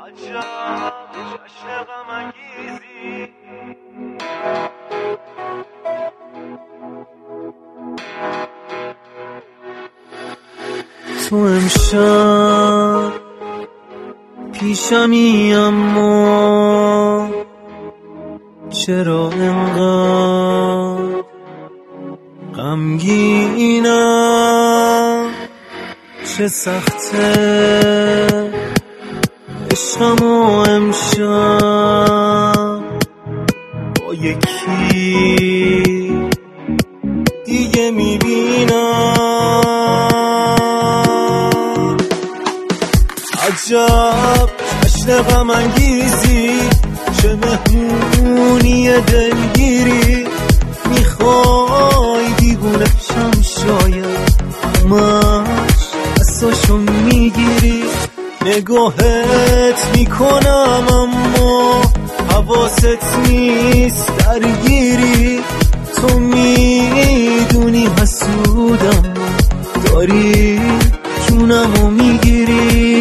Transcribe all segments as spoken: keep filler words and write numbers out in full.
عجب جشن غم انگیزی. تو امشب پیشمی اما چرا انقدر غمگینم؟ چه سخته عشقم و امشب با یکی دیگه میبینم. عجب جشن غم انگیزی، چه مهمونی دلگیری. میخوای دیوونه شم شاید، همش دستاشو میگیری. نگاهت میکنم اما حواست نیست، درگیری. تو میدونی حسودم، داری جونمو میگیری.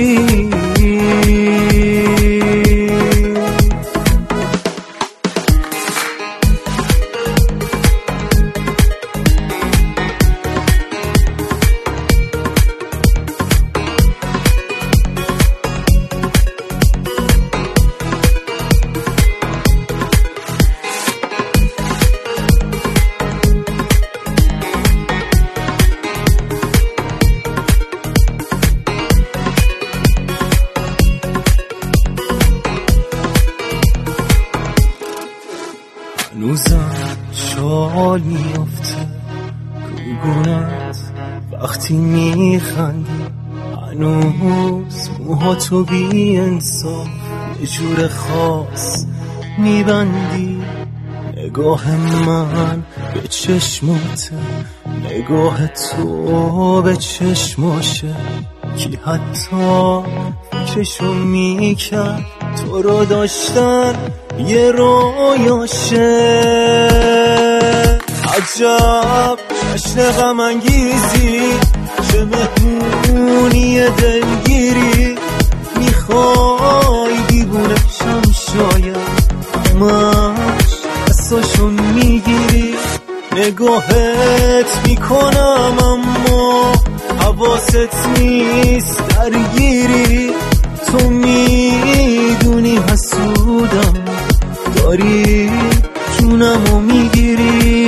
هنوزم شال میافته گلگونت وقتی میخندی. هنوز موهاتو بی انصاف یه جور خاص میبندی. نگاه من به چشماته، نگاه تو به چشماشه. کی حتی فکرشو میکرد تو رو داشتن یه رویاشه. عجب جشن غم انگیزی، چه مهمونی دلگیری. میخوای دیوونه شم شاید، همش دستاشو میگیری. نگاهت میکنم اما حواست نیست، درگیری. تو میدونی حسودم، داری جونمو میگیری.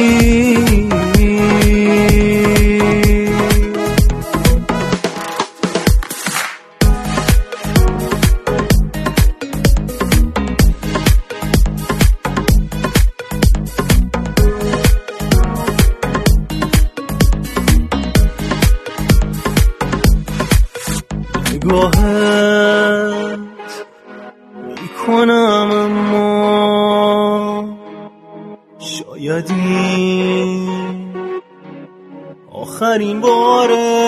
نگاهت میکنم اما شاید این آخرین باره.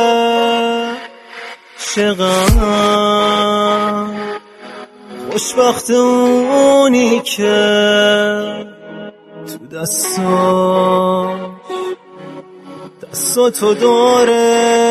چقدر خوشبخت اونی که تو دستاش دستاتو داره.